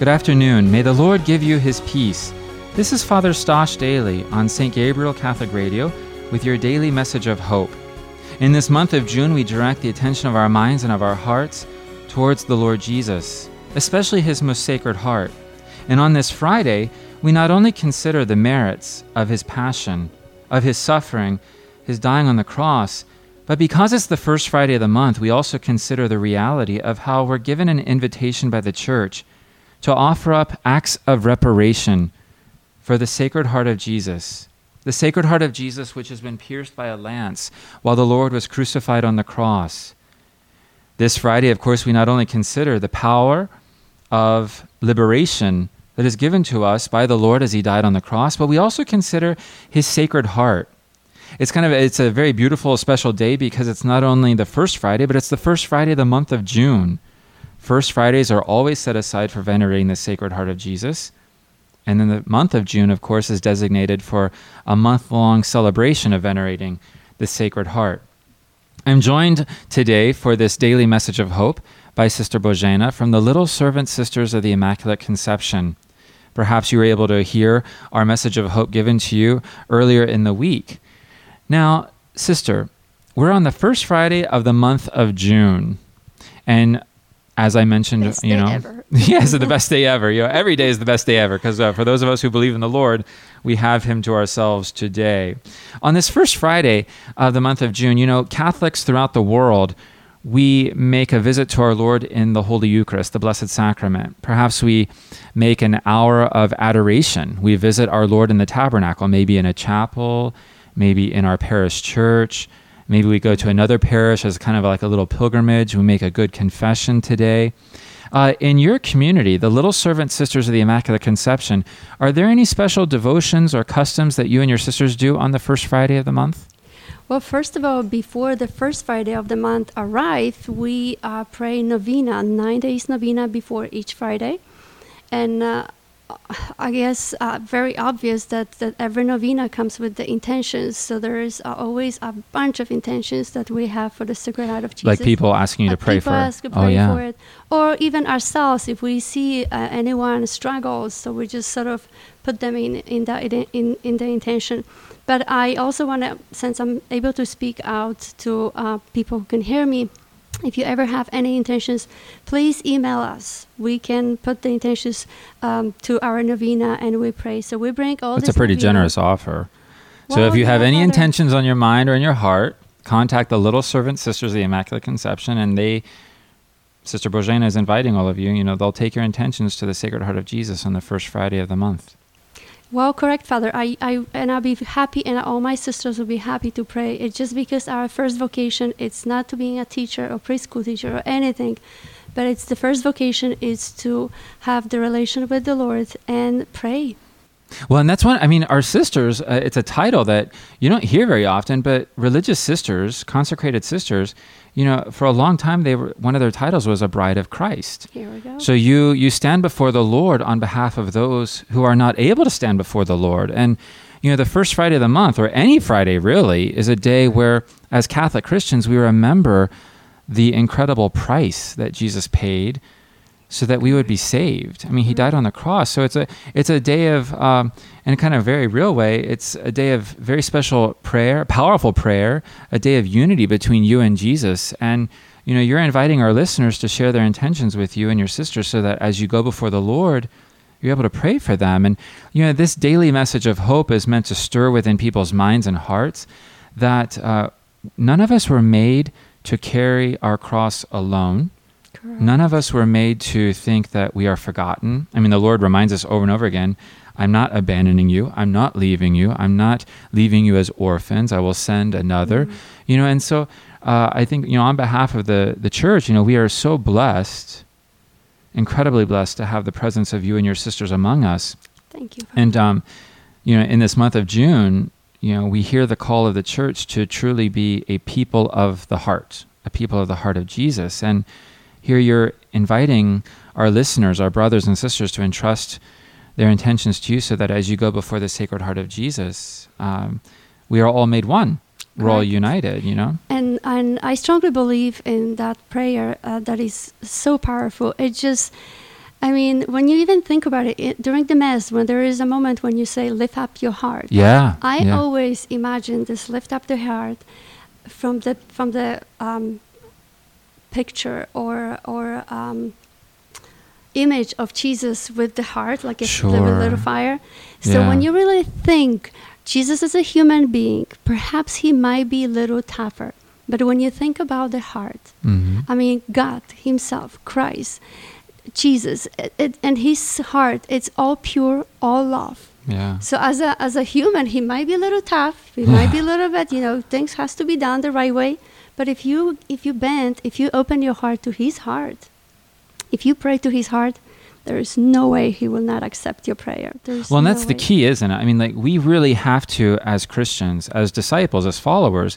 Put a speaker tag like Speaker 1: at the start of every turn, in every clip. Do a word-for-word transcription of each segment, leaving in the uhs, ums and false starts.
Speaker 1: Good afternoon. May the Lord give you His peace. This is Father Stosh Daly on Saint Gabriel Catholic Radio with your daily message of hope. In this month of June, we direct the attention of our minds and of our hearts towards the Lord Jesus, especially His most sacred heart. And on this Friday, we not only consider the merits of His passion, of His suffering, His dying on the cross, but because it's the first Friday of the month, we also consider the reality of how we're given an invitation by the Church to offer up acts of reparation for the Sacred Heart of Jesus, the Sacred Heart of Jesus which has been pierced by a lance while the Lord was crucified on the cross. This Friday, of course, we not only consider the power of liberation that is given to us by the Lord as He died on the cross, but we also consider His Sacred Heart. It's kind of it's a very beautiful, special day because it's not only the first Friday, but it's the first Friday of the month of June. First Fridays are always set aside for venerating the Sacred Heart of Jesus. And then the month of June, of course, is designated for a month-long celebration of venerating the Sacred Heart. I'm joined today for this daily message of hope by Sister Bożena from the Little Servant Sisters of the Immaculate Conception. Perhaps you were able to hear our message of hope given to you earlier in the week. Now, Sister, we're on the first Friday of the month of June. And as I mentioned,
Speaker 2: best
Speaker 1: you know,
Speaker 2: day ever.
Speaker 1: yes, the best day ever. You know, every day is the best day ever because uh, for those of us who believe in the Lord, we have Him to ourselves today. On this first Friday of the month of June, you know, Catholics throughout the world, we make a visit to our Lord in the Holy Eucharist, the Blessed Sacrament. Perhaps we make an hour of adoration. We visit our Lord in the tabernacle, maybe in a chapel, maybe in our parish church. Maybe we go to another parish as kind of like a little pilgrimage. We make a good confession today. Uh, in your community, the Little Servant Sisters of the Immaculate Conception, are there any special devotions or customs that you and your sisters do on the first Friday of the month?
Speaker 2: Well, first of all, before the first Friday of the month arrives, we uh, pray novena, nine days novena before each Friday. And uh, I guess uh, very obvious that, that every novena comes with the intentions. So there is uh, always a bunch of intentions that we have for the Sacred Heart of Jesus.
Speaker 1: Like people asking you
Speaker 2: uh,
Speaker 1: to pray
Speaker 2: people
Speaker 1: for
Speaker 2: ask to
Speaker 1: oh,
Speaker 2: pray
Speaker 1: yeah.
Speaker 2: for it. Or even ourselves, if we see uh, anyone struggles, so we just sort of put them in, in, the, in, in the intention. But I also want to, since I'm able to speak out to uh, people who can hear me, if you ever have any intentions, please email us. We can put the intentions um, to our novena and we pray. So we bring all
Speaker 1: That's
Speaker 2: this
Speaker 1: a pretty
Speaker 2: novena.
Speaker 1: generous offer. So
Speaker 2: Well,
Speaker 1: if you have
Speaker 2: yeah,
Speaker 1: any
Speaker 2: Father.
Speaker 1: intentions on your mind or in your heart, contact the Little Servant Sisters of the Immaculate Conception, and they, Sister Bożena is inviting all of you, you know, they'll take your intentions to the Sacred Heart of Jesus on the first Friday of the month.
Speaker 2: Well, correct, Father. I, I, and I'll be happy, and all my sisters will be happy to pray. It's just because our first vocation, it's not to being a teacher or preschool teacher or anything, but it's the first vocation is to have the relation with the Lord and pray.
Speaker 1: Well, and that's one, I mean, our sisters, uh, it's a title that you don't hear very often, but religious sisters, consecrated sisters, you know, for a long time, they were one of their titles was a bride of Christ.
Speaker 2: Here we go.
Speaker 1: So you you stand before the Lord on behalf of those who are not able to stand before the Lord. And, you know, the first Friday of the month, or any Friday really, is a day where, as Catholic Christians, we remember the incredible price that Jesus paid so that we would be saved. I mean, He died on the cross. So it's a it's a day of, um, in a kind of very real way, it's a day of very special prayer, powerful prayer, a day of unity between you and Jesus. And, you know, you're inviting our listeners to share their intentions with you and your sisters so that as you go before the Lord, you're able to pray for them. And, you know, this daily message of hope is meant to stir within people's minds and hearts that uh, none of us were made to carry our cross alone.
Speaker 2: Correct.
Speaker 1: None of us were made to think that we are forgotten. I mean, the Lord reminds us over and over again, I'm not abandoning you. I'm not leaving you. I'm not leaving you as orphans. I will send another. Mm-hmm. You know, and so uh, I think, you know, on behalf of the, the church, you know, we are so blessed, incredibly blessed to have the presence of you and your sisters among us.
Speaker 2: Thank you.
Speaker 1: And, um, you know, in this month of June, you know, we hear the call of the church to truly be a people of the heart, a people of the heart of Jesus. And here you're inviting our listeners, our brothers and sisters, to entrust their intentions to you so that as you go before the Sacred Heart of Jesus, um, we are all made one. We're all united, you know?
Speaker 2: And and I strongly believe in that prayer uh, that is so powerful. It just, I mean, when you even think about it, it, during the Mass, when there is a moment when you say, lift up your heart.
Speaker 1: Yeah.
Speaker 2: I
Speaker 1: yeah.
Speaker 2: always imagine this lift up the heart from the from the um, picture or or um, image of Jesus with the heart, like a
Speaker 1: Sure.
Speaker 2: little, little fire. So
Speaker 1: Yeah.
Speaker 2: when you really think Jesus is a human being, perhaps he might be a little tougher. But when you think about the heart,
Speaker 1: Mm-hmm.
Speaker 2: I mean, God himself, Christ, Jesus, it, it, and his heart, it's all pure, all love.
Speaker 1: Yeah.
Speaker 2: So as a as a human, he might be a little tough. He might be a little bit, you know, things has to be done the right way. But if you if you bend, if you open your heart to his heart, if you pray to his heart, there is no way he will not accept your prayer. There's
Speaker 1: Well, and
Speaker 2: no
Speaker 1: that's the
Speaker 2: way.
Speaker 1: key, isn't it? I mean, like, we really have to, as Christians, as disciples, as followers,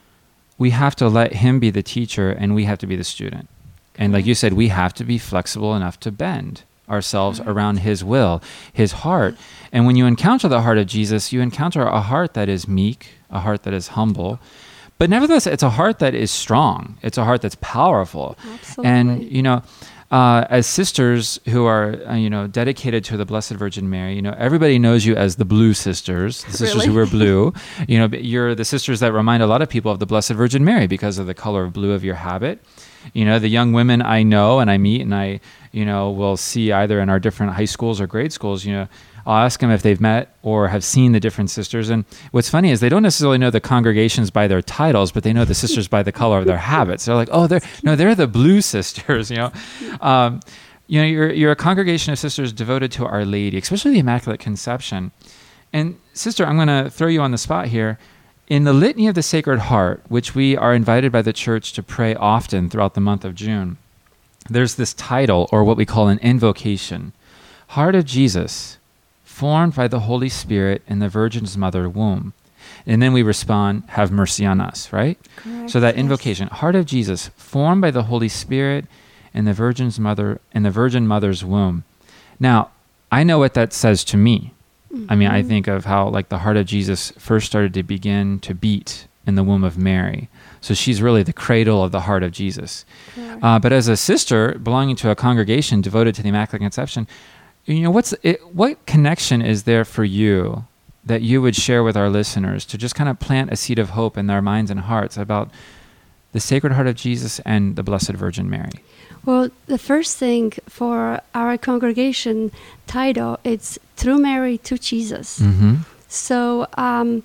Speaker 1: we have to let him be the teacher and we have to be the student. And like you said, we have to be flexible enough to bend ourselves
Speaker 2: Correct.
Speaker 1: around his will, his heart. And when you encounter the heart of Jesus, you encounter a heart that is meek, a heart that is humble. But nevertheless, it's a heart that is strong. It's a heart that's powerful.
Speaker 2: Absolutely.
Speaker 1: And, you know, uh, as sisters who are, uh, you know, dedicated to the Blessed Virgin Mary, you know, everybody knows you as the Blue Sisters, the sisters
Speaker 2: Really?
Speaker 1: who wear blue. You know, but you're the sisters that remind a lot of people of the Blessed Virgin Mary because of the color of blue of your habit. You know, the young women I know and I meet and I, you know, will see either in our different high schools or grade schools, you know, I'll ask them if they've met or have seen the different sisters. And what's funny is they don't necessarily know the congregations by their titles, but they know the sisters by the color of their habits. They're like, oh, they're no, they're the Blue Sisters. You know, um, you know, you're you're a congregation of sisters devoted to Our Lady, especially the Immaculate Conception. And sister, I'm going to throw you on the spot here. In the Litany of the Sacred Heart, which we are invited by the Church to pray often throughout the month of June, there's this title, or what we call an invocation, Heart of Jesus, formed by the Holy Spirit in the Virgin's mother womb. And then we respond, have mercy on us, right?
Speaker 2: Correct,
Speaker 1: So that
Speaker 2: yes.
Speaker 1: invocation, Heart of Jesus, formed by the Holy Spirit in the Virgin's mother, in the Virgin Mother's womb. Now, I know what that says to me. I mean, I
Speaker 2: Mhm.
Speaker 1: think of how like the heart of Jesus first started to begin to beat in the womb of Mary. So she's really the cradle of the heart of Jesus.
Speaker 2: Correct.
Speaker 1: Uh, but as a sister belonging to a congregation devoted to the Immaculate Conception, you know, what's it, what connection is there for you that you would share with our listeners to just kind of plant a seed of hope in their minds and hearts about the Sacred Heart of Jesus and the Blessed Virgin Mary?
Speaker 2: Well, the first thing for our congregation title, it's Through Mary to Jesus.
Speaker 1: Mm-hmm.
Speaker 2: So um,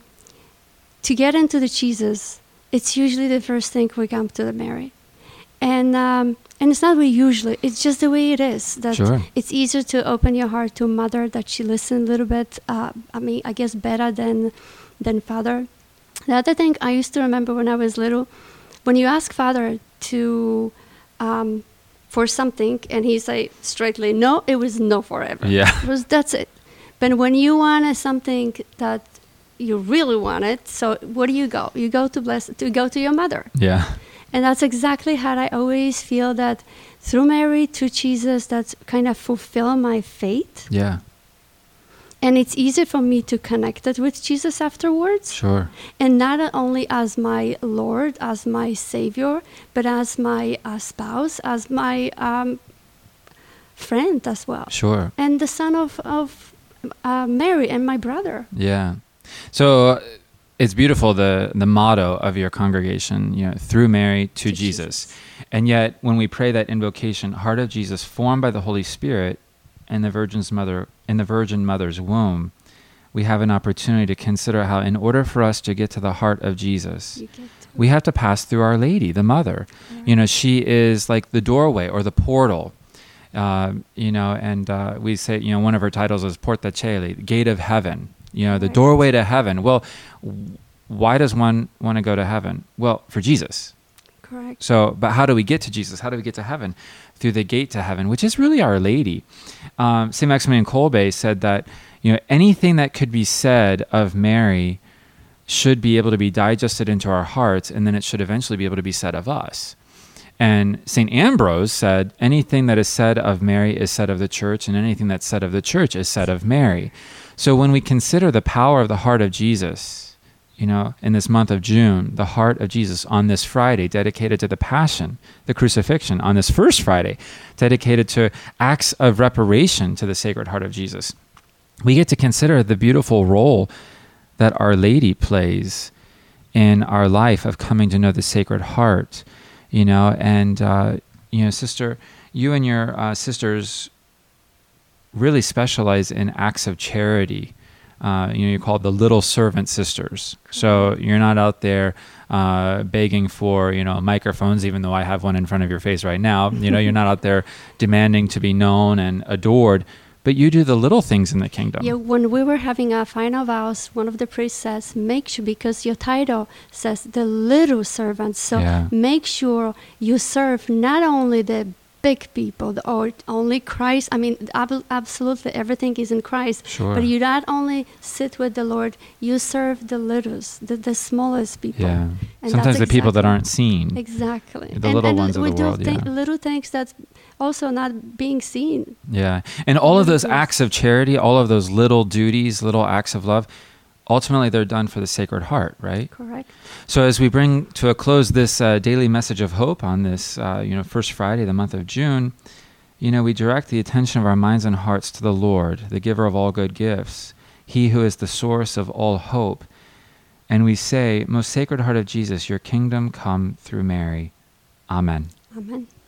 Speaker 2: to get into the Jesus, it's usually the first thing we come to the Mary. And um, and it's not we usually, it's just the way it is. That
Speaker 1: Sure.
Speaker 2: it's easier to open your heart to a mother, that she listens a little bit, uh, I mean, I guess better than, than father. The other thing I used to remember when I was little, when you ask father to... Um, for something, and he say straightly no, it was no forever.
Speaker 1: Yeah.
Speaker 2: It was, that's it. But when you want something that you really want it, so where do you go? You go to bless, to go to your mother.
Speaker 1: Yeah.
Speaker 2: And that's exactly how I always feel that through Mary to Jesus, that's kind of fulfill my faith.
Speaker 1: Yeah.
Speaker 2: And it's easy for me to connect it with Jesus afterwards.
Speaker 1: Sure.
Speaker 2: And not only as my Lord, as my Savior, but as my uh, spouse, as my um, friend as well.
Speaker 1: Sure.
Speaker 2: And the son of, of uh, Mary and my brother.
Speaker 1: Yeah. So uh, it's beautiful, the the motto of your congregation, you know, through Mary to,
Speaker 2: To
Speaker 1: Jesus.
Speaker 2: Jesus.
Speaker 1: And yet when we pray that invocation, Heart of Jesus, formed by the Holy Spirit in the Virgin's mother, in the Virgin Mother's womb, we have an opportunity to consider how in order for us to get to the heart of Jesus,
Speaker 2: You get to
Speaker 1: we have to pass through Our Lady, the Mother. You know, she is like the doorway or the portal. Uh, you know, and uh, we say, you know, one of her titles is Porta Coeli, Gate of Heaven. You know, the
Speaker 2: Right.
Speaker 1: doorway to heaven. Well, w- why does one want to go to heaven? Well, for Jesus.
Speaker 2: Correct.
Speaker 1: So, but how do we get to Jesus? How do we get to heaven? Through the gate to heaven, which is really Our Lady. Um, Saint Maximilian Kolbe said that, you know, anything that could be said of Mary should be able to be digested into our hearts, and then it should eventually be able to be said of us. And Saint Ambrose said, anything that is said of Mary is said of the church, and anything that's said of the church is said of Mary. So when we consider the power of the heart of Jesus, you know, in this month of June, the heart of Jesus on this Friday, dedicated to the Passion, the crucifixion, on this first Friday, dedicated to acts of reparation to the Sacred Heart of Jesus. We get to consider the beautiful role that Our Lady plays in our life of coming to know the Sacred Heart, you know, and, uh, you know, sister, you and your uh, sisters really specialize in acts of charity. Uh, you know, you're called the Little Servant Sisters. So you're not out there uh, begging for, you know, microphones, even though I have one in front of your face right now. You know, you're not out there demanding to be known and adored, but you do the little things in the kingdom.
Speaker 2: Yeah, when we were having our final vows, one of the priests says, make sure, because your title says the little servants, so
Speaker 1: Yeah.
Speaker 2: make sure you serve not only the big people or only Christ. I mean, ab- absolutely everything is in Christ.
Speaker 1: Sure.
Speaker 2: But you not only sit with the Lord, you serve the littles, the, the smallest people.
Speaker 1: Yeah.
Speaker 2: And
Speaker 1: Sometimes
Speaker 2: that's
Speaker 1: the people that
Speaker 2: exactly-
Speaker 1: aren't seen.
Speaker 2: Exactly.
Speaker 1: The
Speaker 2: and,
Speaker 1: little
Speaker 2: and
Speaker 1: ones of
Speaker 2: we
Speaker 1: the
Speaker 2: do
Speaker 1: world,
Speaker 2: thi-
Speaker 1: yeah.
Speaker 2: little things that's also not being seen.
Speaker 1: Yeah. And all of
Speaker 2: Little
Speaker 1: those
Speaker 2: things.
Speaker 1: acts of charity, all of those little duties, little acts of love, ultimately they're done for the Sacred Heart, right?
Speaker 2: Correct.
Speaker 1: So as we bring to a close this uh, daily message of hope on this, uh, you know, first Friday, the month of June, you know, we direct the attention of our minds and hearts to the Lord, the giver of all good gifts, He who is the source of all hope. And we say, Most Sacred Heart of Jesus, your kingdom come through Mary. Amen.
Speaker 2: Amen.